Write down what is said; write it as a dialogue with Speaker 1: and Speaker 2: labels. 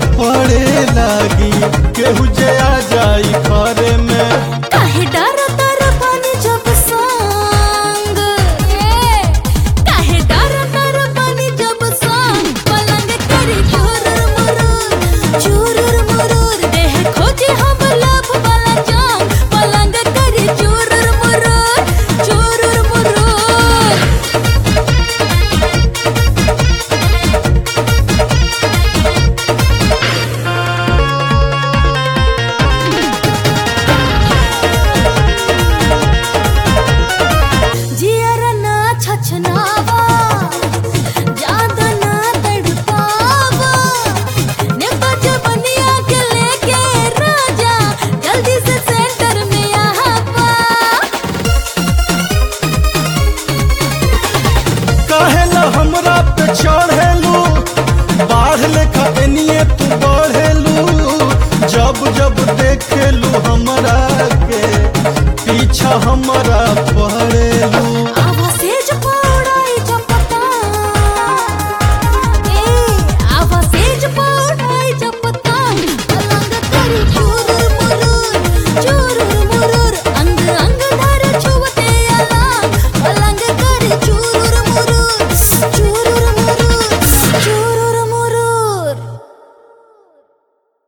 Speaker 1: पड़े लागी केहू जे आ जाई घरे में।
Speaker 2: काहे डरता रे पानी जब संग काहे डरता रे पानी जब संग पलंग करी चूरर मुरूर देह खोजे हम लब वाला जाम पलंग करी चूरर मुरूर जियरा ना छछनावा ज्यादा ना तड़पावा ने बज बनिया के लेके राजा जल्दी से सेंटर में यहाँ पा
Speaker 1: काहेला हमरा पे चढ़ेलू बाढ़ लेखा एनिए तू बढ़े